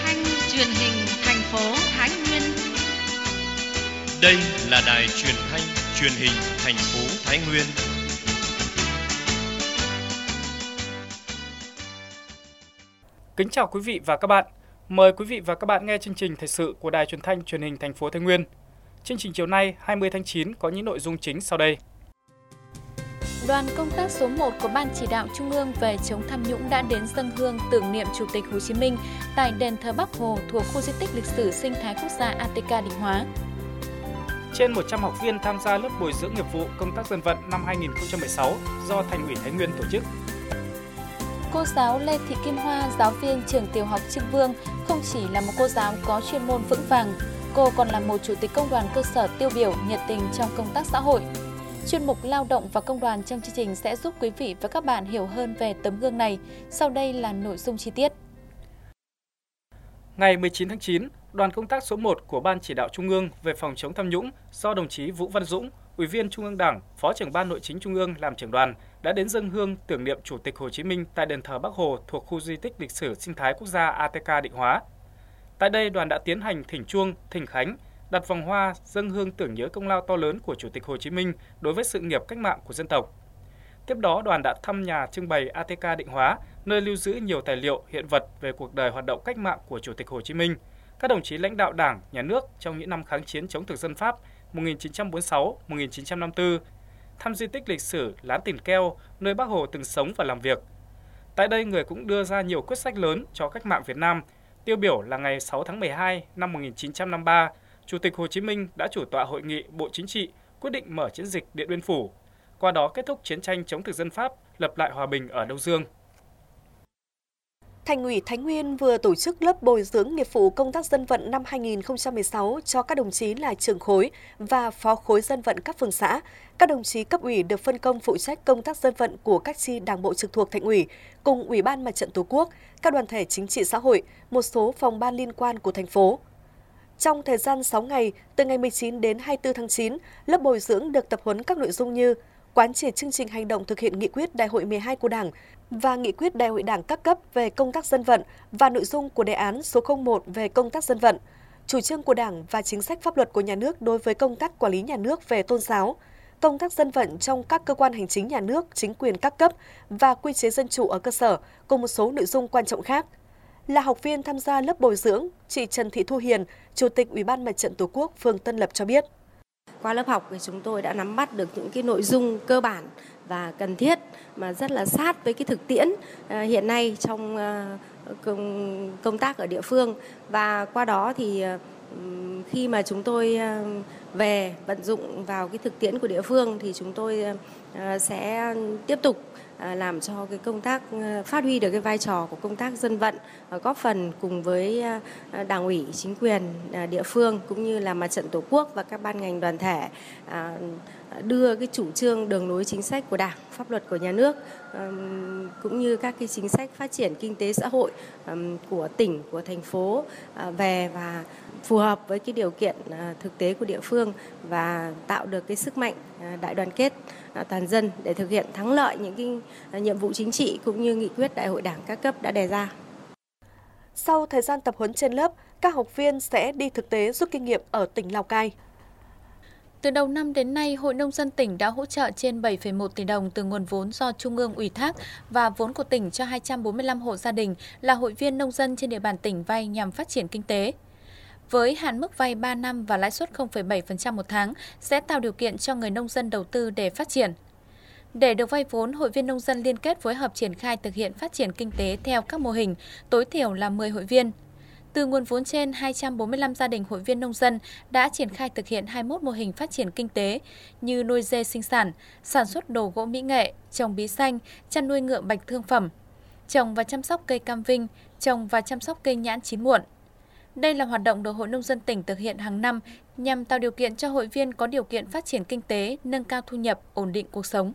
thanh truyền hình thành phố Thái Nguyên. Đây là đài truyền thanh truyền hình thành phố Thái Nguyên. Kính chào quý vị và các bạn. Mời quý vị và các bạn nghe chương trình thời sự của Đài Truyền thanh Truyền hình thành phố Thái Nguyên. Chương trình chiều nay 20 tháng 9 có những nội dung chính sau đây. Đoàn công tác số 1 của Ban Chỉ đạo Trung ương về chống tham nhũng đã đến dâng hương tưởng niệm Chủ tịch Hồ Chí Minh tại đền thờ Bắc Hồ thuộc khu di tích lịch sử sinh thái quốc gia ATK Định Hóa. Trên 100 học viên tham gia lớp bồi dưỡng nghiệp vụ công tác dân vận năm 2016 do Thành ủy Thái Nguyên tổ chức. Cô giáo Lê Thị Kim Hoa, giáo viên trường tiểu học Trưng Vương, không chỉ là một cô giáo có chuyên môn vững vàng, cô còn là một chủ tịch công đoàn cơ sở tiêu biểu nhiệt tình trong công tác xã hội. Chuyên mục Lao động và Công đoàn trong chương trình sẽ giúp quý vị và các bạn hiểu hơn về tấm gương này. Sau đây là nội dung chi tiết. Ngày 19 tháng 9, đoàn công tác số 1 của Ban Chỉ đạo Trung ương về phòng chống tham nhũng do đồng chí Vũ Văn Dũng, Ủy viên Trung ương Đảng, Phó trưởng Ban Nội chính Trung ương làm trưởng đoàn đã đến dâng hương tưởng niệm Chủ tịch Hồ Chí Minh tại đền thờ Bắc Hồ thuộc khu di tích lịch sử sinh thái quốc gia ATK Định Hóa. Tại đây, đoàn đã tiến hành thỉnh chuông, thỉnh khánh, đặt vòng hoa dâng hương tưởng nhớ công lao to lớn của Chủ tịch Hồ Chí Minh đối với sự nghiệp cách mạng của dân tộc. Tiếp đó, đoàn đã thăm nhà trưng bày ATK Định Hóa, nơi lưu giữ nhiều tài liệu, hiện vật về cuộc đời hoạt động cách mạng của Chủ tịch Hồ Chí Minh, các đồng chí lãnh đạo Đảng, Nhà nước trong những năm kháng chiến chống thực dân Pháp 1946-1954, thăm di tích lịch sử Lán Tiền Keo, nơi Bác Hồ từng sống và làm việc. Tại đây, người cũng đưa ra nhiều quyết sách lớn cho cách mạng Việt Nam. Tiêu biểu là ngày 6 tháng 12 năm 1953, Chủ tịch Hồ Chí Minh đã chủ tọa hội nghị Bộ Chính trị quyết định mở chiến dịch Điện Biên Phủ, qua đó kết thúc chiến tranh chống thực dân Pháp, lập lại hòa bình ở Đông Dương. Thành ủy Thái Nguyên vừa tổ chức lớp bồi dưỡng nghiệp vụ công tác dân vận năm 2016 cho các đồng chí là trưởng khối và phó khối dân vận các phường xã. Các đồng chí cấp ủy được phân công phụ trách công tác dân vận của các chi đảng bộ trực thuộc Thành ủy, cùng Ủy ban Mặt trận Tổ quốc, các đoàn thể chính trị xã hội, một số phòng ban liên quan của thành phố. Trong thời gian 6 ngày, từ ngày 19 đến 24 tháng 9, lớp bồi dưỡng được tập huấn các nội dung như quán triệt chương trình hành động thực hiện nghị quyết Đại hội 12 của Đảng và nghị quyết Đại hội Đảng các cấp về công tác dân vận và nội dung của đề án số 01 về công tác dân vận, chủ trương của Đảng và chính sách pháp luật của nhà nước đối với công tác quản lý nhà nước về tôn giáo, công tác dân vận trong các cơ quan hành chính nhà nước, chính quyền các cấp và quy chế dân chủ ở cơ sở, cùng một số nội dung quan trọng khác. Là học viên tham gia lớp bồi dưỡng, chị Trần Thị Thu Hiền, Chủ tịch Ủy ban Mặt trận Tổ quốc phường Tân Lập cho biết. Qua lớp học thì chúng tôi đã nắm bắt được những cái nội dung cơ bản và cần thiết mà rất là sát với cái thực tiễn hiện nay trong công tác ở địa phương, và qua đó thì khi mà chúng tôi về vận dụng vào cái thực tiễn của địa phương thì chúng tôi sẽ tiếp tục làm cho cái công tác phát huy được cái vai trò của công tác dân vận, góp phần cùng với Đảng ủy, chính quyền địa phương cũng như là Mặt trận Tổ quốc và các ban ngành đoàn thể đưa cái chủ trương, đường lối chính sách của Đảng, pháp luật của nhà nước cũng như các cái chính sách phát triển kinh tế xã hội của tỉnh, của thành phố về và phù hợp với cái điều kiện thực tế của địa phương và tạo được cái sức mạnh đại đoàn kết toàn dân để thực hiện thắng lợi những cái nhiệm vụ chính trị cũng như nghị quyết Đại hội Đảng các cấp đã đề ra. Sau thời gian tập huấn trên lớp, các học viên sẽ đi thực tế rút kinh nghiệm ở tỉnh Lào Cai. Từ đầu năm đến nay, Hội Nông dân tỉnh đã hỗ trợ trên 7,1 tỷ đồng từ nguồn vốn do Trung ương ủy thác và vốn của tỉnh cho 245 hộ gia đình là hội viên nông dân trên địa bàn tỉnh vay nhằm phát triển kinh tế. Với hạn mức vay 3 năm và lãi suất 0,7% một tháng sẽ tạo điều kiện cho người nông dân đầu tư để phát triển. Để được vay vốn, hội viên nông dân liên kết phối hợp triển khai thực hiện phát triển kinh tế theo các mô hình, tối thiểu là 10 hội viên. Từ nguồn vốn trên, 245 gia đình hội viên nông dân đã triển khai thực hiện 21 mô hình phát triển kinh tế như nuôi dê sinh sản, sản xuất đồ gỗ mỹ nghệ, trồng bí xanh, chăn nuôi ngựa bạch thương phẩm, trồng và chăm sóc cây cam vinh, trồng và chăm sóc cây nhãn chín muộn. Đây là hoạt động được Hội Nông dân tỉnh thực hiện hàng năm nhằm tạo điều kiện cho hội viên có điều kiện phát triển kinh tế, nâng cao thu nhập, ổn định cuộc sống.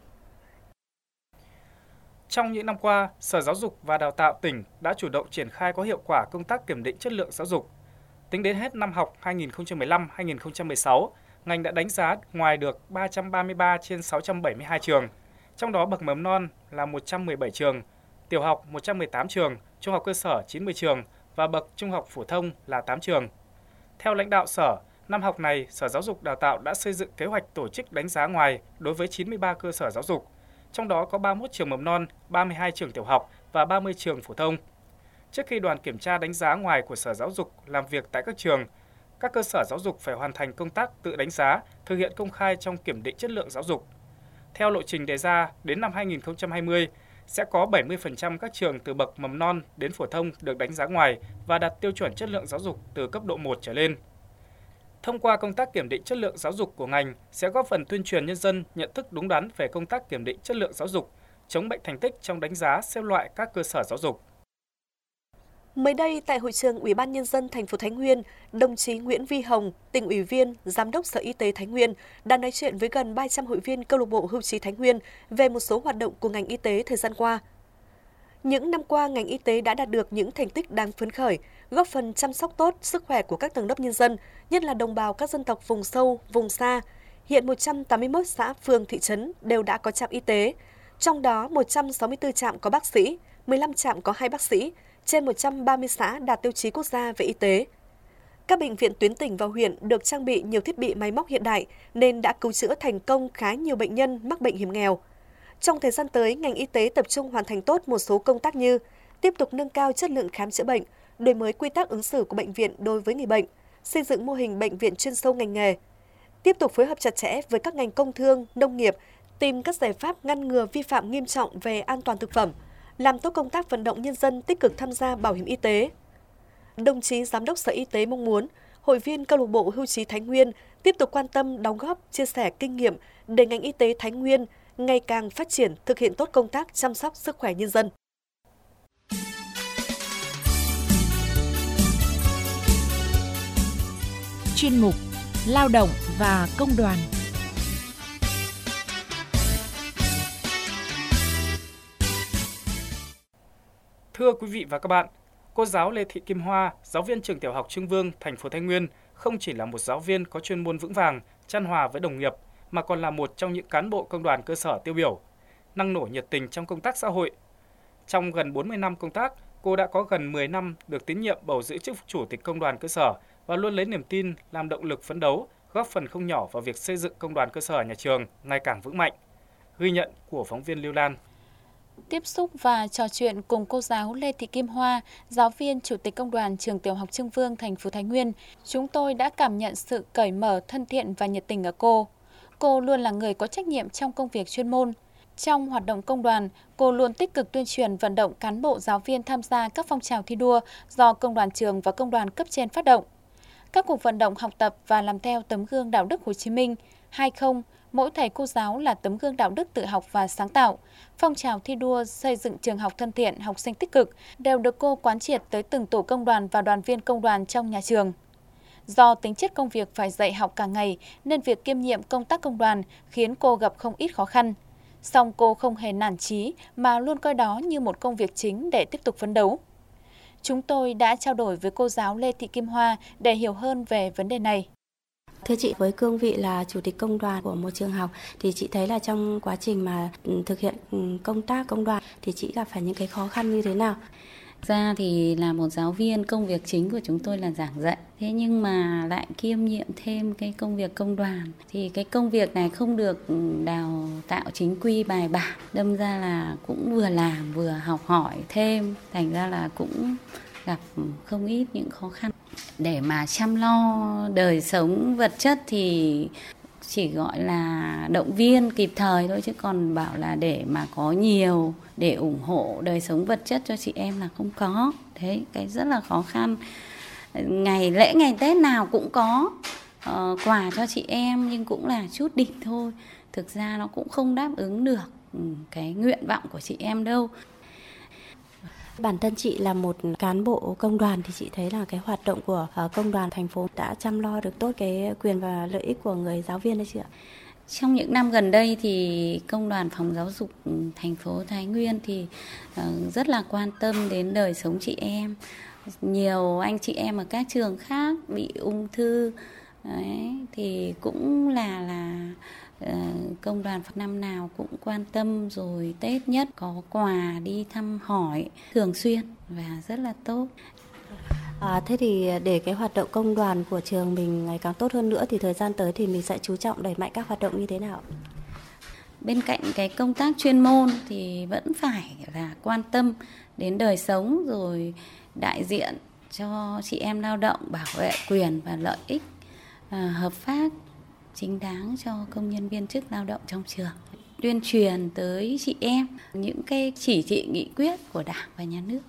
Trong những năm qua, Sở Giáo dục và Đào tạo tỉnh đã chủ động triển khai có hiệu quả công tác kiểm định chất lượng giáo dục. Tính đến hết năm học 2015-2016, ngành đã đánh giá ngoài được 333 trên 672 trường, trong đó bậc mầm non là 117 trường, tiểu học 118 trường, trung học cơ sở 90 trường, và bậc trung học phổ thông là 8 trường. Theo lãnh đạo Sở, năm học này, Sở Giáo dục Đào tạo đã xây dựng kế hoạch tổ chức đánh giá ngoài đối với 93 cơ sở giáo dục, trong đó có 31 trường mầm non, 32 trường tiểu học và 30 trường phổ thông. Trước khi đoàn kiểm tra đánh giá ngoài của Sở Giáo dục làm việc tại các trường, các cơ sở giáo dục phải hoàn thành công tác tự đánh giá, thực hiện công khai trong kiểm định chất lượng giáo dục. Theo lộ trình đề ra, đến năm 2020, sẽ có 70% các trường từ bậc mầm non đến phổ thông được đánh giá ngoài và đạt tiêu chuẩn chất lượng giáo dục từ cấp độ 1 trở lên. Thông qua công tác kiểm định chất lượng giáo dục của ngành sẽ góp phần tuyên truyền nhân dân nhận thức đúng đắn về công tác kiểm định chất lượng giáo dục, chống bệnh thành tích trong đánh giá xếp loại các cơ sở giáo dục. Mới đây, tại hội trường Ủy ban Nhân dân thành phố Thái Nguyên, đồng chí Nguyễn Vi Hồng, tỉnh ủy viên, Giám đốc Sở Y tế Thái Nguyên đã nói chuyện với gần 300 hội viên câu lạc bộ hưu trí Thái Nguyên về một số hoạt động của ngành y tế thời gian qua. Những năm qua, ngành y tế đã đạt được những thành tích đáng phấn khởi, góp phần chăm sóc tốt sức khỏe của các tầng lớp nhân dân, nhất là đồng bào các dân tộc vùng sâu, vùng xa. Hiện 181 xã, phường, thị trấn đều đã có trạm y tế, trong đó 164 trạm có bác sĩ, 15 trạm có 2 bác sĩ, trên 130 xã đạt tiêu chí quốc gia về y tế. Các bệnh viện tuyến tỉnh và huyện được trang bị nhiều thiết bị máy móc hiện đại nên đã cứu chữa thành công khá nhiều bệnh nhân mắc bệnh hiểm nghèo. Trong thời gian tới, ngành y tế tập trung hoàn thành tốt một số công tác như tiếp tục nâng cao chất lượng khám chữa bệnh, đổi mới quy tắc ứng xử của bệnh viện đối với người bệnh, xây dựng mô hình bệnh viện chuyên sâu ngành nghề, tiếp tục phối hợp chặt chẽ với các ngành công thương, nông nghiệp, tìm các giải pháp ngăn ngừa vi phạm nghiêm trọng về an toàn thực phẩm, làm tốt công tác vận động nhân dân tích cực tham gia bảo hiểm y tế. Đồng chí Giám đốc Sở Y tế mong muốn hội viên câu lạc bộ hưu trí Thái Nguyên tiếp tục quan tâm, đóng góp, chia sẻ kinh nghiệm để ngành y tế Thái Nguyên ngày càng phát triển, thực hiện tốt công tác chăm sóc sức khỏe nhân dân. Chuyên mục Lao động và Công đoàn. Thưa quý vị và các bạn, cô giáo Lê Thị Kim Hoa, giáo viên trường tiểu học Trưng Vương, thành phố Thái Nguyên không chỉ là một giáo viên có chuyên môn vững vàng, chan hòa với đồng nghiệp mà còn là một trong những cán bộ công đoàn cơ sở tiêu biểu, năng nổ nhiệt tình trong công tác xã hội. Trong gần 40 năm công tác, cô đã có gần 10 năm được tín nhiệm bầu giữ chức chủ tịch công đoàn cơ sở và luôn lấy niềm tin làm động lực phấn đấu, góp phần không nhỏ vào việc xây dựng công đoàn cơ sở nhà trường ngày càng vững mạnh. Ghi nhận của phóng viên Lưu Lan. Tiếp xúc và trò chuyện cùng cô giáo Lê Thị Kim Hoa, giáo viên chủ tịch công đoàn trường tiểu học Trưng Vương, thành phố Thái Nguyên, chúng tôi đã cảm nhận sự cởi mở, thân thiện và nhiệt tình ở cô. Cô luôn là người có trách nhiệm trong công việc chuyên môn. Trong hoạt động công đoàn, cô luôn tích cực tuyên truyền vận động cán bộ giáo viên tham gia các phong trào thi đua do công đoàn trường và công đoàn cấp trên phát động. Các cuộc vận động học tập và làm theo tấm gương đạo đức Hồ Chí Minh, 20, mỗi thầy cô giáo là tấm gương đạo đức tự học và sáng tạo, phong trào thi đua xây dựng trường học thân thiện, học sinh tích cực đều được cô quán triệt tới từng tổ công đoàn và đoàn viên công đoàn trong nhà trường. Do tính chất công việc phải dạy học cả ngày nên việc kiêm nhiệm công tác công đoàn khiến cô gặp không ít khó khăn. Song cô không hề nản chí mà luôn coi đó như một công việc chính để tiếp tục phấn đấu. Chúng tôi đã trao đổi với cô giáo Lê Thị Kim Hoa để hiểu hơn về vấn đề này. Thưa chị, với cương vị là chủ tịch công đoàn của một trường học thì chị thấy là trong quá trình mà thực hiện công tác công đoàn thì chị gặp phải những cái khó khăn như thế nào? Ra thì là một giáo viên, công việc chính của chúng tôi là giảng dạy. Thế nhưng mà lại kiêm nhiệm thêm cái công việc công đoàn. Thì cái công việc này không được đào tạo chính quy bài bản. Đâm ra là cũng vừa làm vừa học hỏi thêm. Thành ra là cũng gặp không ít những khó khăn. Để mà chăm lo đời sống vật chất thì chỉ gọi là động viên kịp thời thôi, chứ còn bảo là để mà có nhiều để ủng hộ đời sống vật chất cho chị em là không có. Đấy, cái rất là khó khăn. Ngày lễ ngày Tết nào cũng có quà cho chị em nhưng cũng là chút đỉnh thôi. Thực ra nó cũng không đáp ứng được cái nguyện vọng của chị em đâu. Bản thân chị là một cán bộ công đoàn thì chị thấy là cái hoạt động của công đoàn thành phố đã chăm lo được tốt cái quyền và lợi ích của người giáo viên đấy chị ạ. Trong những năm gần đây thì công đoàn phòng giáo dục thành phố Thái Nguyên thì rất là quan tâm đến đời sống chị em. Nhiều anh chị em ở các trường khác bị ung thư đấy, thì cũng là công đoàn năm nào cũng quan tâm, rồi Tết nhất có quà đi thăm hỏi thường xuyên và rất là tốt. Thế thì để cái hoạt động công đoàn của trường mình ngày càng tốt hơn nữa thì thời gian tới thì mình sẽ chú trọng đẩy mạnh các hoạt động như thế nào? Bên cạnh cái công tác chuyên môn thì vẫn phải là quan tâm đến đời sống, rồi đại diện cho chị em lao động, bảo vệ quyền và lợi ích hợp pháp chính đáng cho công nhân viên chức lao động trong trường. Tuyên truyền tới chị em những cái chỉ thị nghị quyết của Đảng và Nhà nước.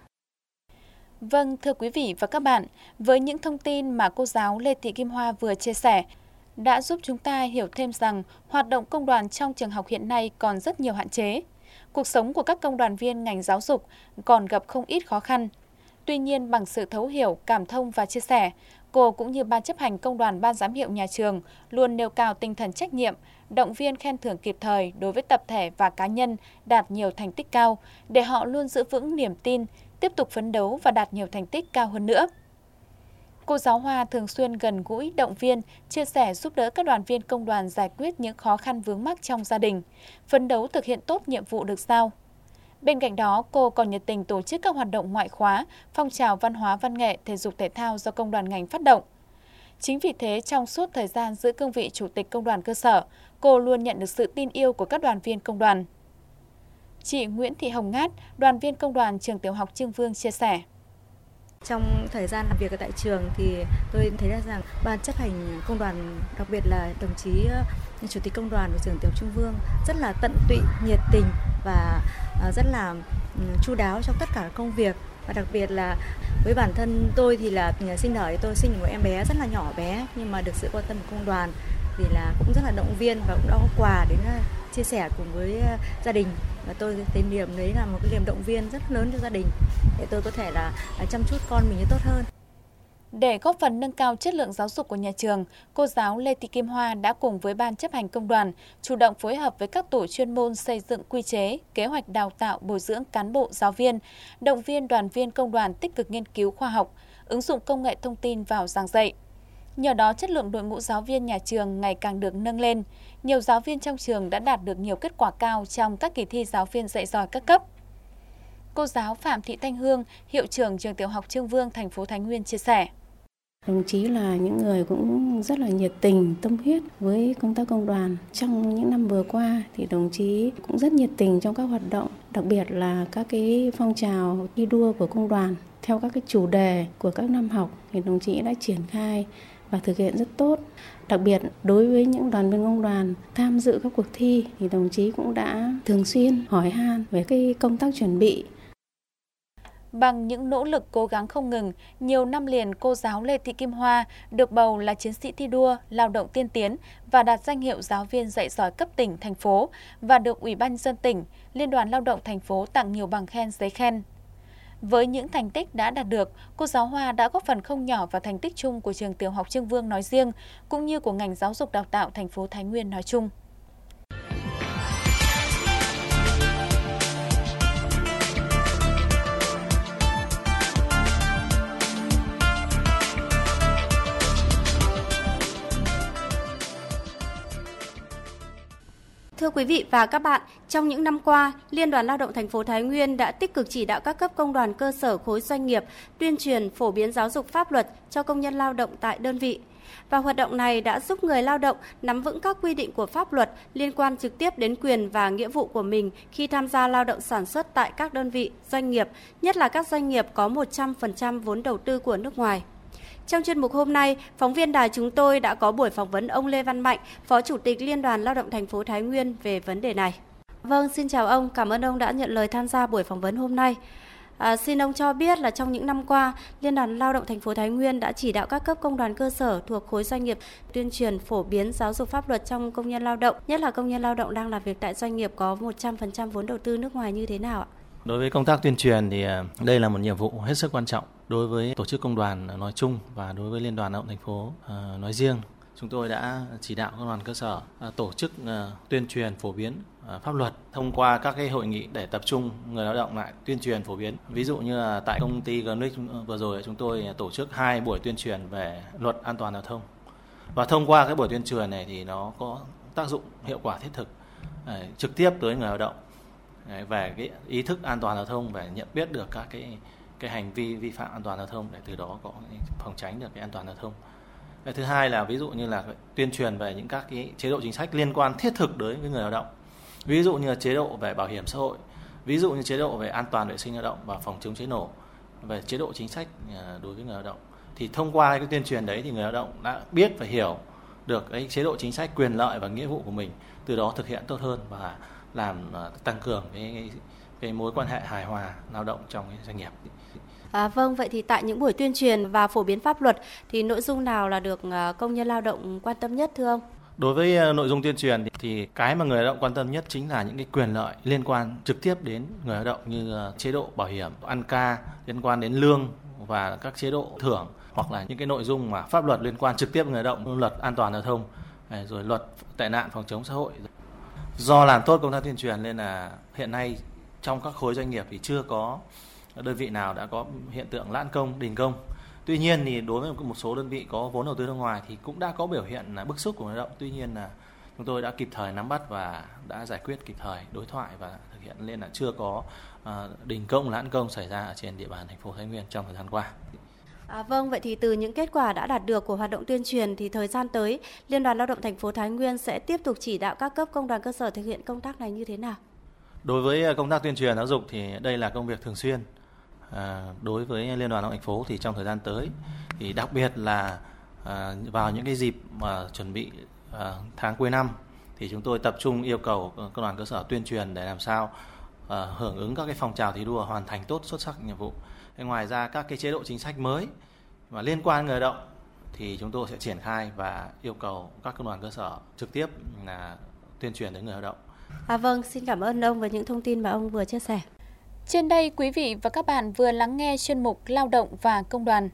Vâng, thưa quý vị và các bạn, với những thông tin mà cô giáo Lê Thị Kim Hoa vừa chia sẻ, đã giúp chúng ta hiểu thêm rằng hoạt động công đoàn trong trường học hiện nay còn rất nhiều hạn chế. Cuộc sống của các công đoàn viên ngành giáo dục còn gặp không ít khó khăn. Tuy nhiên, bằng sự thấu hiểu, cảm thông và chia sẻ, cô cũng như ban chấp hành công đoàn ban giám hiệu nhà trường luôn nêu cao tinh thần trách nhiệm, động viên khen thưởng kịp thời đối với tập thể và cá nhân đạt nhiều thành tích cao, để họ luôn giữ vững niềm tin, tiếp tục phấn đấu và đạt nhiều thành tích cao hơn nữa. Cô giáo Hoa thường xuyên gần gũi, động viên, chia sẻ giúp đỡ các đoàn viên công đoàn giải quyết những khó khăn vướng mắc trong gia đình, phấn đấu thực hiện tốt nhiệm vụ được giao. Bên cạnh đó, cô còn nhiệt tình tổ chức các hoạt động ngoại khóa, phong trào văn hóa, văn nghệ, thể dục thể thao do công đoàn ngành phát động. Chính vì thế, trong suốt thời gian giữ cương vị Chủ tịch Công đoàn cơ sở, cô luôn nhận được sự tin yêu của các đoàn viên công đoàn. Chị Nguyễn Thị Hồng Ngát, đoàn viên công đoàn trường tiểu học Trưng Vương chia sẻ. Trong thời gian làm việc ở tại trường thì tôi thấy rằng ban chấp hành công đoàn, đặc biệt là đồng chí Chủ tịch Công đoàn của trường tiểu học Trưng Vương rất là tận tụy, nhiệt tình và rất là chu đáo trong tất cả công việc. Và đặc biệt là với bản thân tôi thì là sinh nở, tôi sinh một em bé rất là nhỏ bé, nhưng mà được sự quan tâm của công đoàn thì là cũng rất là động viên và cũng đã có quà đến chia sẻ cùng với gia đình. Và tôi thấy niềm đấy là một cái niềm động viên rất lớn cho gia đình để tôi có thể là chăm chút con mình tốt hơn. Để góp phần nâng cao chất lượng giáo dục của nhà trường, cô giáo Lê Thị Kim Hoa đã cùng với ban chấp hành công đoàn chủ động phối hợp với các tổ chuyên môn xây dựng quy chế, kế hoạch đào tạo bồi dưỡng cán bộ giáo viên, động viên đoàn viên công đoàn tích cực nghiên cứu khoa học, ứng dụng công nghệ thông tin vào giảng dạy. Nhờ đó, chất lượng đội ngũ giáo viên nhà trường ngày càng được nâng lên. Nhiều giáo viên trong trường đã đạt được nhiều kết quả cao trong các kỳ thi giáo viên dạy giỏi các cấp. Cô giáo Phạm Thị Thanh Hương, hiệu trưởng trường tiểu học Trưng Vương, thành phố Thái Nguyên chia sẻ. Đồng chí là những người cũng rất là nhiệt tình, tâm huyết với công tác công đoàn. Trong những năm vừa qua thì đồng chí cũng rất nhiệt tình trong các hoạt động, đặc biệt là các cái phong trào thi đua của công đoàn theo các cái chủ đề của các năm học thì đồng chí đã triển khai và thực hiện rất tốt. Đặc biệt đối với những đoàn viên công đoàn tham dự các cuộc thi thì đồng chí cũng đã thường xuyên hỏi han về cái công tác chuẩn bị. Bằng những nỗ lực cố gắng không ngừng, nhiều năm liền cô giáo Lê Thị Kim Hoa được bầu là chiến sĩ thi đua, lao động tiên tiến và đạt danh hiệu giáo viên dạy giỏi cấp tỉnh, thành phố và được Ủy ban nhân dân tỉnh, Liên đoàn Lao động thành phố tặng nhiều bằng khen, giấy khen. Với những thành tích đã đạt được, cô giáo Hoa đã góp phần không nhỏ vào thành tích chung của trường tiểu học Trưng Vương nói riêng, cũng như của ngành giáo dục đào tạo thành phố Thái Nguyên nói chung. Thưa quý vị và các bạn, trong những năm qua, Liên đoàn Lao động thành phố Thái Nguyên đã tích cực chỉ đạo các cấp công đoàn cơ sở khối doanh nghiệp tuyên truyền phổ biến giáo dục pháp luật cho công nhân lao động tại đơn vị. Và hoạt động này đã giúp người lao động nắm vững các quy định của pháp luật liên quan trực tiếp đến quyền và nghĩa vụ của mình khi tham gia lao động sản xuất tại các đơn vị, doanh nghiệp, nhất là các doanh nghiệp có 100% vốn đầu tư của nước ngoài. Trong chuyên mục hôm nay, phóng viên đài chúng tôi đã có buổi phỏng vấn ông Lê Văn Mạnh, Phó Chủ tịch Liên đoàn Lao động thành phố Thái Nguyên về vấn đề này. Vâng, xin chào ông, cảm ơn ông đã nhận lời tham gia buổi phỏng vấn hôm nay. Xin ông cho biết là trong những năm qua, Liên đoàn Lao động thành phố Thái Nguyên đã chỉ đạo các cấp công đoàn cơ sở thuộc khối doanh nghiệp tuyên truyền phổ biến giáo dục pháp luật trong công nhân lao động, nhất là công nhân lao động đang làm việc tại doanh nghiệp có 100% vốn đầu tư nước ngoài như thế nào ạ? Đối với công tác tuyên truyền thì đây là một nhiệm vụ hết sức quan trọng đối với tổ chức công đoàn nói chung và đối với Liên đoàn Lao động thành phố nói riêng. Chúng tôi đã chỉ đạo công đoàn cơ sở tổ chức tuyên truyền phổ biến pháp luật thông qua các cái hội nghị để tập trung người lao động lại tuyên truyền phổ biến. Ví dụ như là tại công ty Gnic vừa rồi chúng tôi tổ chức 2 buổi tuyên truyền về luật an toàn giao thông. Và thông qua cái buổi tuyên truyền này thì nó có tác dụng hiệu quả thiết thực trực tiếp tới người lao động về cái ý thức an toàn giao thông, về nhận biết được các cái hành vi vi phạm an toàn giao thông để từ đó có phòng tránh được cái an toàn giao thông. Cái thứ hai là ví dụ như là tuyên truyền về những các cái chế độ chính sách liên quan thiết thực đối với người lao động. Ví dụ như là chế độ về bảo hiểm xã hội, ví dụ như chế độ về an toàn vệ sinh lao động và phòng chống cháy nổ, về chế độ chính sách đối với người lao động. Thì thông qua cái tuyên truyền đấy thì người lao động đã biết và hiểu được cái chế độ chính sách, quyền lợi và nghĩa vụ của mình, từ đó thực hiện tốt hơn và làm tăng cường cái mối quan hệ hài hòa lao động trong cái doanh nghiệp. Vâng, vậy thì tại những buổi tuyên truyền và phổ biến pháp luật thì nội dung nào là được công nhân lao động quan tâm nhất thưa ông? Đối với nội dung tuyên truyền thì cái mà người lao động quan tâm nhất chính là những cái quyền lợi liên quan trực tiếp đến người lao động như chế độ bảo hiểm, ăn ca, liên quan đến lương và các chế độ thưởng, hoặc là những cái nội dung mà pháp luật liên quan trực tiếp đến người lao động, luật an toàn giao thông, rồi luật tệ nạn phòng chống xã hội. Do làm tốt công tác tuyên truyền nên là hiện nay trong các khối doanh nghiệp thì chưa có đơn vị nào đã có hiện tượng lãn công, đình công. Tuy nhiên thì đối với một số đơn vị có vốn đầu tư nước ngoài thì cũng đã có biểu hiện là bức xúc của người lao động. Tuy nhiên là chúng tôi đã kịp thời nắm bắt và đã giải quyết kịp thời, đối thoại và thực hiện, nên là chưa có đình công, lãn công xảy ra ở trên địa bàn thành phố Thái Nguyên trong thời gian qua. Vâng, vậy thì từ những kết quả đã đạt được của hoạt động tuyên truyền thì thời gian tới, Liên đoàn Lao động thành phố Thái Nguyên sẽ tiếp tục chỉ đạo các cấp công đoàn cơ sở thực hiện công tác này như thế nào? Đối với công tác tuyên truyền giáo dục thì đây là công việc thường xuyên. Đối với Liên đoàn Lao động thành phố thì trong thời gian tới thì đặc biệt là vào những cái dịp mà chuẩn bị tháng cuối năm thì chúng tôi tập trung yêu cầu công đoàn cơ sở tuyên truyền để làm sao hưởng ứng các cái phong trào thi đua, hoàn thành tốt xuất sắc nhiệm vụ. Ngoài ra các cái chế độ chính sách mới mà liên quan người lao động thì chúng tôi sẽ triển khai và yêu cầu các công đoàn cơ sở trực tiếp là tuyên truyền đến người lao động. Vâng, xin cảm ơn ông với những thông tin mà ông vừa chia sẻ. Trên đây, quý vị và các bạn vừa lắng nghe chuyên mục Lao động và Công đoàn.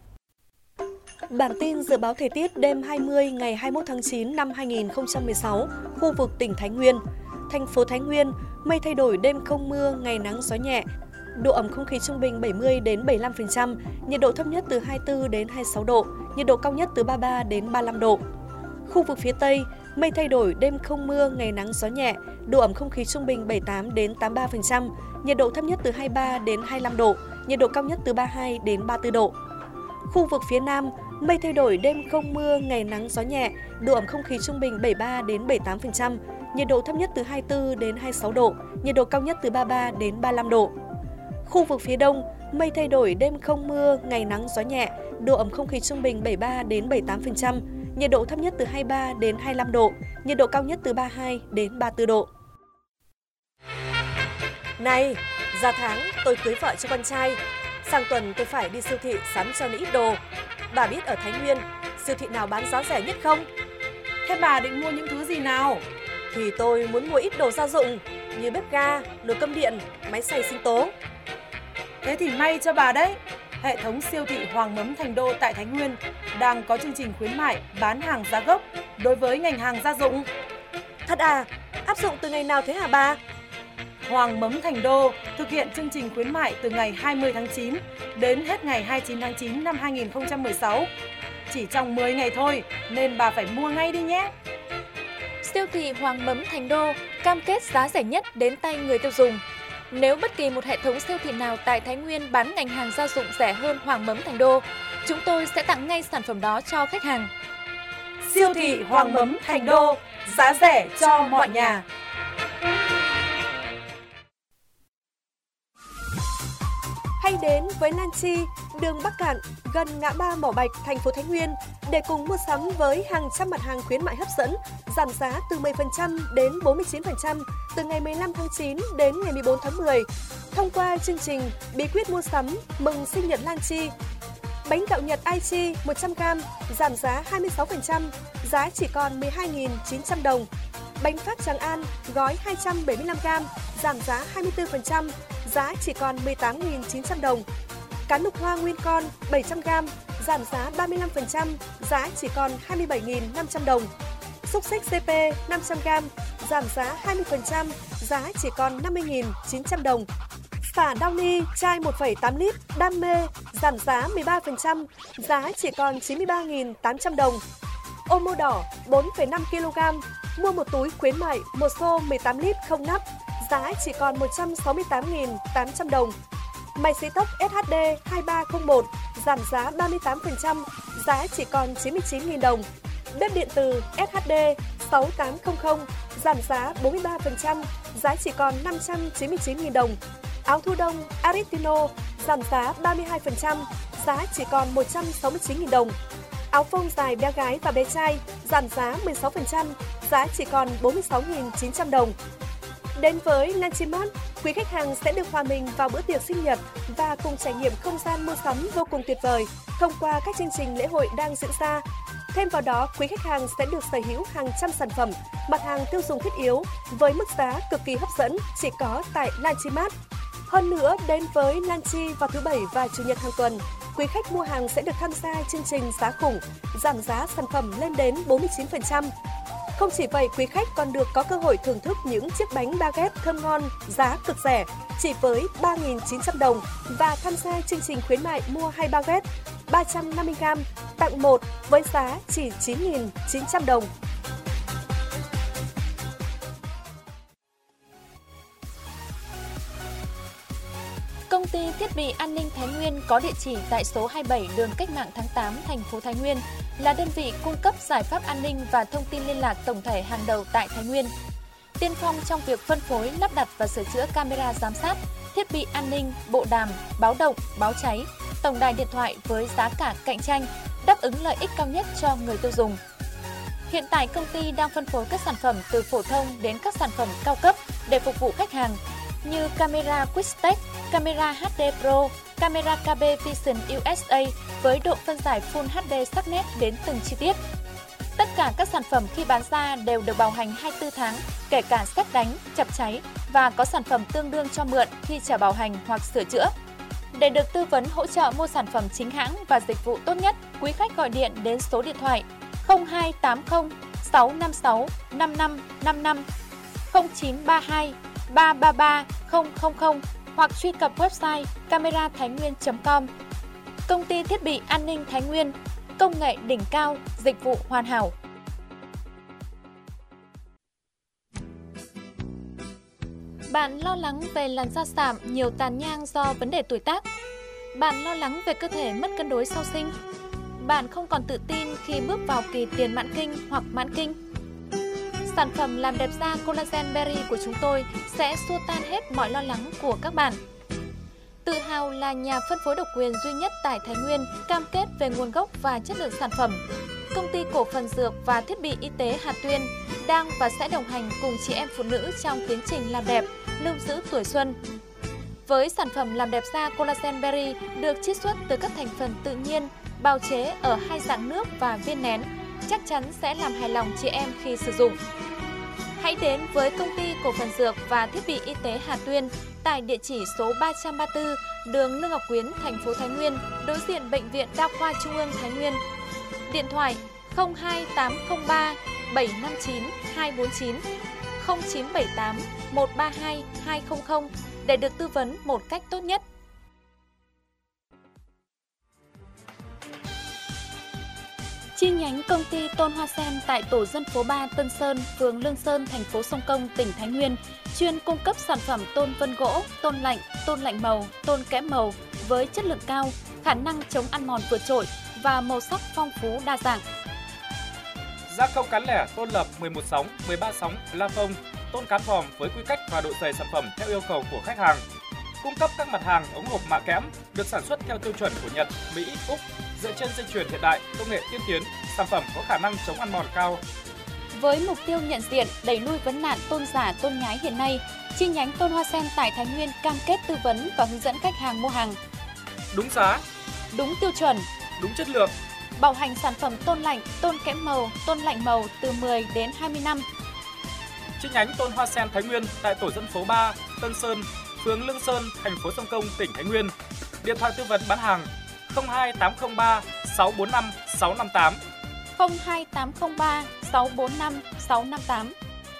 Bản tin dự báo thời tiết đêm 20 ngày 21 tháng 9 năm 2016, khu vực tỉnh Thái Nguyên. Thành phố Thái Nguyên, mây thay đổi, đêm không mưa, ngày nắng gió nhẹ. Độ ẩm không khí trung bình 70 đến 75%, nhiệt độ thấp nhất từ 24 đến 26 độ, nhiệt độ cao nhất từ 33 đến 35 độ. Khu vực phía Tây, mây thay đổi, đêm không mưa, ngày nắng gió nhẹ, độ ẩm không khí trung bình 78 đến 83%, nhiệt độ thấp nhất từ 23 đến 25 độ, nhiệt độ cao nhất từ 32 đến 34 độ. Khu vực phía Nam, mây thay đổi, đêm không mưa, ngày nắng gió nhẹ, độ ẩm không khí trung bình 73 đến 78%, nhiệt độ thấp nhất từ 24 đến 26 độ, nhiệt độ cao nhất từ 33 đến 35 độ. Khu vực phía Đông, mây thay đổi, đêm không mưa, ngày nắng gió nhẹ, độ ẩm không khí trung bình 73 đến 78%, nhiệt độ thấp nhất từ 23 đến 25 độ, nhiệt độ cao nhất từ 32 đến 34 độ. Này, ra tháng tôi cưới vợ cho con trai, sang tuần tôi phải đi siêu thị sắm cho nó ít đồ. Bà biết ở Thái Nguyên, siêu thị nào bán giá rẻ nhất không? Thế bà định mua những thứ gì nào? Thì tôi muốn mua ít đồ gia dụng như bếp ga, nồi cơm điện, máy xay sinh tố. Thế thì may cho bà đấy. Hệ thống siêu thị Hoàng Mấm Thành Đô tại Thái Nguyên đang có chương trình khuyến mại bán hàng giá gốc đối với ngành hàng gia dụng. Thật à? Áp dụng từ ngày nào thế hả bà? Hoàng Mấm Thành Đô thực hiện chương trình khuyến mại từ ngày 20 tháng 9 đến hết ngày 29 tháng 9 năm 2016. Chỉ trong 10 ngày thôi nên bà phải mua ngay đi nhé. Siêu thị Hoàng Mấm Thành Đô cam kết giá rẻ nhất đến tay người tiêu dùng. Nếu bất kỳ một hệ thống siêu thị nào tại Thái Nguyên bán ngành hàng gia dụng rẻ hơn Hoàng Mấm Thành Đô, chúng tôi sẽ tặng ngay sản phẩm đó cho khách hàng. Siêu thị Hoàng Mấm Thành Đô, giá rẻ cho mọi nhà. Hay đến với Lan Chi, đường Bắc Cạn, gần ngã ba Mỏ Bạch, thành phố Thái Nguyên để cùng mua sắm với hàng trăm mặt hàng khuyến mại hấp dẫn, giảm giá từ 10% đến 49% từ ngày 15 tháng 9 đến ngày 14 tháng 10. Thông qua chương trình Bí quyết mua sắm mừng sinh nhật Lan Chi, bánh gạo Nhật Aichi 100g giảm giá 26%, giá chỉ còn 12.900 đồng. Bánh phát Tràng An gói 275g giảm giá 24%, giá chỉ còn 18.900 đồng. Cá nục hoa nguyên con 700g giảm giá 35%, giá chỉ còn 27.500 đồng. Xúc xích CP 500g giảm giá 20%, giá chỉ còn 50.900 đồng. Xả Downy chai 1,8 lít Đam Mê giảm giá 13%, giá chỉ còn 93.800 đồng. Omo đỏ 4,5 kg mua một túi khuyến mại một xô 18 lít không nắp, giá chỉ còn 168.800 đồng. Máy sấy tóc SHD 2301 giảm giá 38%, giá chỉ còn 99.000 đồng. Bếp điện từ SHD 6800 giảm giá 43%, giá chỉ còn 599.000 đồng. Áo thu đông Aristino giảm giá 32%, giá chỉ còn 169.000 đồng. Áo phông dài bé gái và bé trai giảm giá 16%, giá chỉ còn 46.900 đồng. Đến với Lanchimat, quý khách hàng sẽ được hòa mình vào bữa tiệc sinh nhật và cùng trải nghiệm không gian mua sắm vô cùng tuyệt vời thông qua các chương trình lễ hội đang diễn ra. Thêm vào đó, quý khách hàng sẽ được sở hữu hàng trăm sản phẩm, mặt hàng tiêu dùng thiết yếu với mức giá cực kỳ hấp dẫn chỉ có tại Lanchimat. Hơn nữa, đến với Lanchi vào thứ Bảy và Chủ nhật hàng tuần, quý khách mua hàng sẽ được tham gia chương trình giá khủng, giảm giá sản phẩm lên đến 49%. Không chỉ vậy, quý khách còn được có cơ hội thưởng thức những chiếc bánh baguette thơm ngon, giá cực rẻ, chỉ với 3.900 đồng và tham gia chương trình khuyến mại mua 2 baguette 350g tặng 1 với giá chỉ 9.900 đồng. Công ty thiết bị an ninh Thái Nguyên có địa chỉ tại số 27 đường Cách mạng tháng 8, thành phố Thái Nguyên, là đơn vị cung cấp giải pháp an ninh và thông tin liên lạc tổng thể hàng đầu tại Thái Nguyên. Tiên phong trong việc phân phối, lắp đặt và sửa chữa camera giám sát, thiết bị an ninh, bộ đàm, báo động, báo cháy, tổng đài điện thoại với giá cả cạnh tranh, đáp ứng lợi ích cao nhất cho người tiêu dùng. Hiện tại công ty đang phân phối các sản phẩm từ phổ thông đến các sản phẩm cao cấp để phục vụ khách hàng như camera Quixtech, camera HD Pro, camera KB Vision USA với độ phân giải Full HD sắc nét đến từng chi tiết. Tất cả các sản phẩm khi bán ra đều được bảo hành 24 tháng, kể cả sét đánh, chập cháy và có sản phẩm tương đương cho mượn khi trả bảo hành hoặc sửa chữa. Để được tư vấn hỗ trợ mua sản phẩm chính hãng và dịch vụ tốt nhất, quý khách gọi điện đến số điện thoại 0280 656 5555, 0932 333 000 hoặc truy cập website camerathainguyen.com. Công ty thiết bị an ninh Thái Nguyên, công nghệ đỉnh cao, dịch vụ hoàn hảo. Bạn lo lắng về làn da sạm, nhiều tàn nhang do vấn đề tuổi tác? Bạn lo lắng về cơ thể mất cân đối sau sinh? Bạn không còn tự tin khi bước vào kỳ tiền mãn kinh hoặc mãn kinh? Sản phẩm làm đẹp da Collagen Berry của chúng tôi sẽ xua tan hết mọi lo lắng của các bạn. Tự hào là nhà phân phối độc quyền duy nhất tại Thái Nguyên, cam kết về nguồn gốc và chất lượng sản phẩm. Công ty cổ phần dược và thiết bị y tế Hà Tuyên đang và sẽ đồng hành cùng chị em phụ nữ trong tiến trình làm đẹp, lưu giữ tuổi xuân. Với sản phẩm làm đẹp da Collagen Berry được chiết xuất từ các thành phần tự nhiên, bào chế ở hai dạng nước và viên nén, chắc chắn sẽ làm hài lòng chị em khi sử dụng. Hãy đến với công ty cổ phần dược và thiết bị y tế Hà Tuyên tại địa chỉ số 334 đường Lương Ngọc Quyến, thành phố Thái Nguyên, đối diện Bệnh viện Đa khoa Trung ương Thái Nguyên. Điện thoại 02803 759 249, 0978 132 200 để được tư vấn một cách tốt nhất. Chi nhánh công ty Tôn Hoa Sen tại tổ dân phố 3 Tân Sơn, phường Lương Sơn, thành phố Sông Công, tỉnh Thái Nguyên, chuyên cung cấp sản phẩm tôn vân gỗ, tôn lạnh màu, tôn kẽm màu với chất lượng cao, khả năng chống ăn mòn vượt trội và màu sắc phong phú đa dạng. Gia công cán lẻ tôn lập 11 sóng, 13 sóng, la phông, tôn cán vòm với quy cách và độ dày sản phẩm theo yêu cầu của khách hàng. Cung cấp các mặt hàng ống hộp mạ kẽm được sản xuất theo tiêu chuẩn của Nhật, Mỹ, Úc, dựa trên dây chuyền hiện đại, công nghệ tiên tiến, sản phẩm có khả năng chống ăn mòn cao. Với mục tiêu nhận diện, đẩy lui vấn nạn tôn giả, tôn nhái hiện nay, chi nhánh Tôn Hoa Sen tại Thái Nguyên cam kết tư vấn và hướng dẫn khách hàng mua hàng đúng giá, đúng tiêu chuẩn, đúng chất lượng, bảo hành sản phẩm tôn lạnh, tôn kẽm màu, tôn lạnh màu từ 10 đến 20 năm. Chi nhánh Tôn Hoa Sen Thái Nguyên tại tổ dân phố 3, Tân Sơn, phường Lương Sơn, thành phố Sông Công, tỉnh Thái Nguyên. Điện thoại tư vấn bán hàng 02803 645 658, 02803 645 658.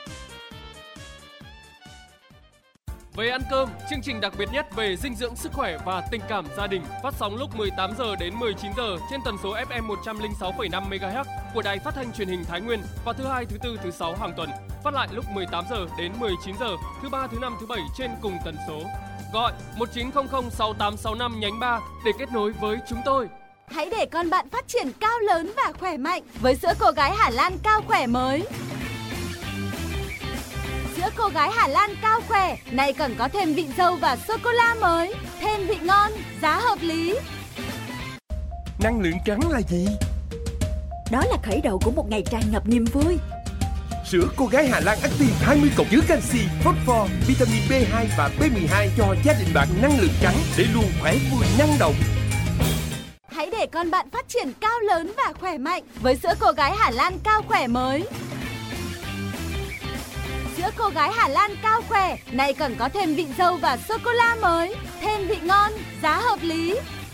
Về ăn cơm, chương trình đặc biệt nhất về dinh dưỡng, sức khỏe và tình cảm gia đình phát sóng lúc 18 giờ đến 19 giờ trên tần số FM 106,5 MHz của Đài Phát thanh Truyền hình Thái Nguyên vào thứ hai, thứ tư, thứ sáu hàng tuần. Phát lại lúc 18 giờ đến 19 giờ thứ ba, thứ năm, thứ bảy trên cùng tần số. Gọi 1900 6865 nhánh 3 để kết nối với chúng tôi. Hãy để con bạn phát triển cao lớn và khỏe mạnh với sữa cô gái Hà Lan Cao Khỏe mới. Sữa cô gái Hà Lan Cao Khỏe này còn có thêm vị dâu và sô-cô-la mới, thêm vị ngon, giá hợp lý. Năng lượng trắng là gì? Đó là khởi đầu của một ngày tràn ngập niềm vui. Sữa cô gái Hà Lan Active 20+ chứa canxi, phosphor, vitamin B2 và B12 cho gia đình bạn năng lượng trắng để luôn khỏe vui năng động. Hãy để con bạn phát triển cao lớn và khỏe mạnh với sữa cô gái Hà Lan Cao Khỏe mới. Sữa cô gái Hà Lan Cao Khỏe này còn có thêm vị dâu và sô-cô-la mới, thêm vị ngon, giá hợp lý.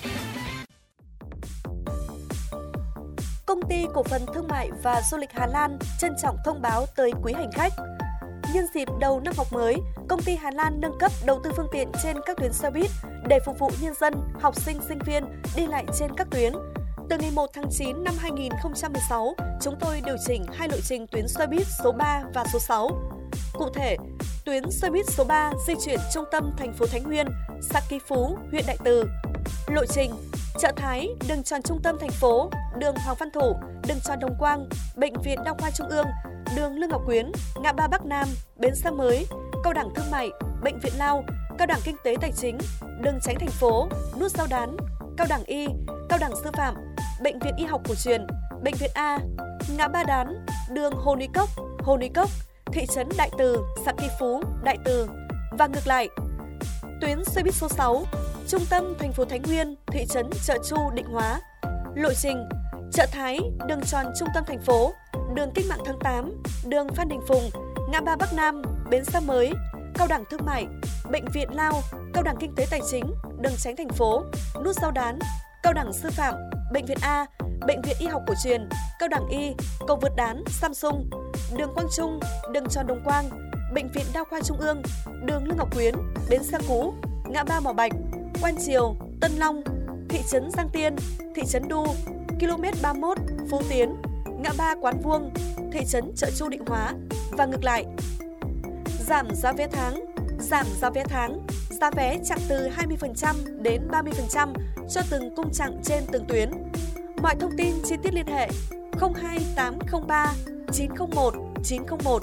Công ty Cổ phần Thương mại và Du lịch Hà Lan trân trọng thông báo tới quý hành khách. Nhân dịp đầu năm học mới, công ty Hà Lan nâng cấp đầu tư phương tiện trên các tuyến xe buýt để phục vụ nhân dân, học sinh, sinh viên đi lại trên các tuyến. Từ ngày 1 tháng 9 năm 2016, chúng tôi điều chỉnh 2 lộ trình tuyến xe buýt số 3 và số 6. Cụ thể, tuyến xe buýt số 3 di chuyển trung tâm thành phố Thái Nguyên, xã Kỳ Phú, huyện Đại Từ. Lộ trình Chợ Thái, đường tròn trung tâm thành phố, đường Hoàng Văn Thụ, đường tròn Đồng Quang, Bệnh viện Đa khoa Trung ương, đường Lương Ngọc Quyến, ngã ba Bắc Nam, Bến Xe Mới, Cao đẳng Thương mại, Bệnh viện Lao, Cao đẳng Kinh tế Tài chính, đường Chánh thành phố, nút Giao Đán, Cao đẳng Y, Cao đẳng Sư phạm, Bệnh viện Y học cổ truyền, Bệnh viện A, ngã ba Đán, đường Hồ Núi Cốc, thị trấn Đại Từ, xã Kỳ Phú, Đại Từ và ngược lại. Tuyến xe buýt số 6, trung tâm thành phố Thái Nguyên, thị trấn Chợ Chu, Định Hóa. Lộ trình Chợ Thái, đường tròn trung tâm thành phố, đường Cách mạng tháng 8, đường Phan Đình Phùng, ngã ba Bắc Nam, Bến Xe Mới, Cao đẳng Thương mại, Bệnh viện Lao, Cao đẳng Kinh tế Tài chính, đường Chánh thành phố, nút Giao Đán, Cao đẳng Sư phạm, Bệnh viện A, Bệnh viện Y học cổ truyền, Cao đẳng Y, cầu vượt Đán, Samsung, đường Quang Trung, đường tròn Đồng Quang, Bệnh viện Đa khoa Trung ương, đường Lương Ngọc Quyến, Bến Xe Cũ, ngã ba Mỏ Bạch, Quan Triều, Tân Long, thị trấn Giang Tiên, thị trấn Đu, km 31, Phú Tiến, ngã ba Quán Vuông, thị trấn Chợ Chu, Định Hóa và ngược lại. Giảm giá vé tháng, giá vé chặng từ 20% đến 30% cho từng cung chặng trên từng tuyến. Mọi thông tin chi tiết liên hệ 02803 901 901.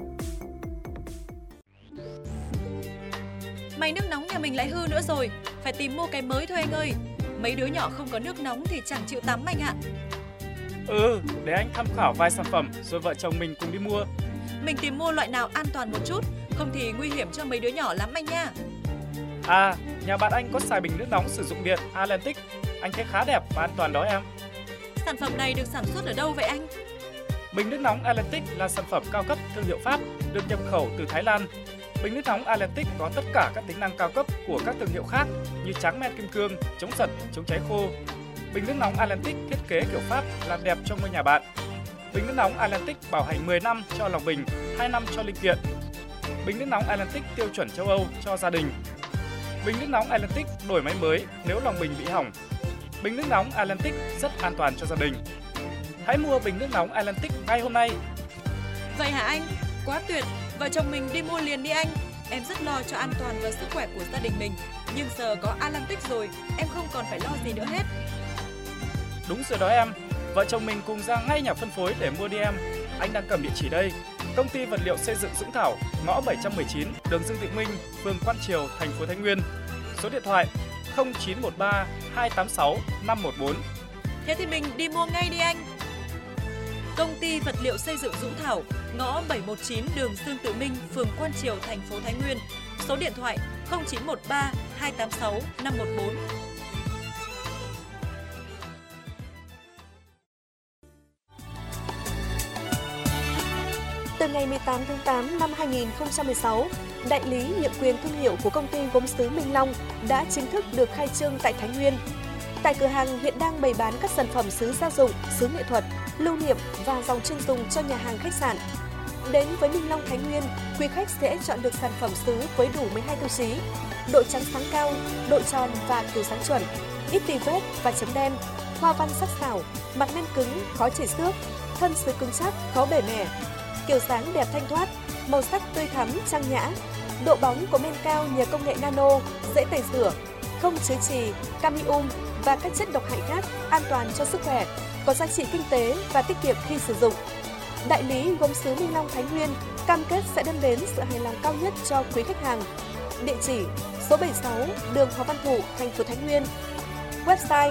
Máy nước nóng nhà mình lại hư nữa rồi, phải tìm mua cái mới thôi anh ơi. Mấy đứa nhỏ không có nước nóng thì chẳng chịu tắm anh ạ. Để anh tham khảo vài sản phẩm rồi vợ chồng mình cùng đi mua. Mình tìm mua loại nào an toàn một chút, không thì nguy hiểm cho mấy đứa nhỏ lắm anh nha. Nhà bạn anh có xài bình nước nóng sử dụng điện Atlantic, anh thấy khá đẹp và an toàn đó em. Sản phẩm này được sản xuất ở đâu vậy anh? Bình nước nóng Atlantic là sản phẩm cao cấp thương hiệu Pháp, được nhập khẩu từ Thái Lan. Bình nước nóng Atlantic có tất cả các tính năng cao cấp của các thương hiệu khác như tráng men kim cương, chống giật, chống cháy khô. Bình nước nóng Atlantic thiết kế kiểu Pháp làm đẹp cho ngôi nhà bạn. Bình nước nóng Atlantic bảo hành 10 năm cho lòng bình, 2 năm cho linh kiện. Bình nước nóng Atlantic tiêu chuẩn châu Âu cho gia đình. Bình nước nóng Atlantic đổi máy mới nếu lòng bình bị hỏng. Bình nước nóng Atlantic rất an toàn cho gia đình. Hãy mua bình nước nóng Atlantic ngay hôm nay. Vậy hả anh? Quá tuyệt! Vợ chồng mình đi mua liền đi anh. Em rất lo cho an toàn và sức khỏe của gia đình mình. Nhưng giờ có Atlantic rồi, em không còn phải lo gì nữa hết. Đúng rồi đó em. Vợ chồng mình cùng ra ngay nhà phân phối để mua đi em. Anh đang cầm địa chỉ đây. Công ty vật liệu xây dựng Dũng Thảo, ngõ 719, đường Dương Thị Minh, phường Quan Triều, thành phố Thái Nguyên. Số điện thoại 0913 286 514. Thế thì mình đi mua ngay đi anh. Công ty vật liệu xây dựng Dũng Thảo, ngõ 719, đường Dương Tự Minh, phường Quan Triều, thành phố Thái Nguyên. Số điện thoại 0913 286 514. Từ ngày 18 tháng 8 năm 2016, đại lý nhượng quyền thương hiệu của công ty gốm sứ Minh Long đã chính thức được khai trương tại Thái Nguyên. Tại cửa hàng hiện đang bày bán các sản phẩm sứ gia dụng, sứ nghệ thuật, lưu niệm và dòng chuyên dùng cho nhà hàng khách sạn. Đến với Minh Long Thái Nguyên, quý khách sẽ chọn được sản phẩm sứ với đủ 12 tiêu chí: độ trắng sáng cao, độ tròn và kiểu dáng chuẩn, ít tì vết và chấm đen, hoa văn sắc sảo, mặt men cứng, khó chảy xước, thân sứ cứng chắc, khó bể mẻ, kiểu dáng đẹp thanh thoát, màu sắc tươi thắm, trang nhã. Độ bóng của men cao nhờ công nghệ nano, dễ tẩy rửa, không chứa chì, cadmium và các chất độc hại khác, an toàn cho sức khỏe, có giá trị kinh tế và tiết kiệm khi sử dụng. Đại lý gốm sứ Minh Long Thái Nguyên cam kết sẽ đem đến sự hài lòng cao nhất cho quý khách hàng. Địa chỉ số 76 đường Hoàng Văn Thụ, thành phố Thái Nguyên. Website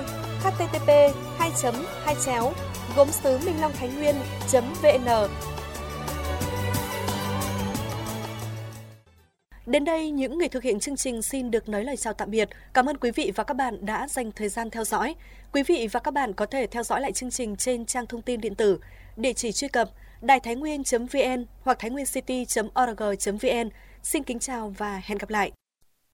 http://gốm sứ Minh Long Thái Nguyên.vn. Đến đây, những người thực hiện chương trình xin được nói lời chào tạm biệt. Cảm ơn quý vị và các bạn đã dành thời gian theo dõi. Quý vị và các bạn có thể theo dõi lại chương trình trên trang thông tin điện tử, địa chỉ truy cập đàitháinguyen.vn hoặc thainguencity.org.vn. Xin kính chào và hẹn gặp lại!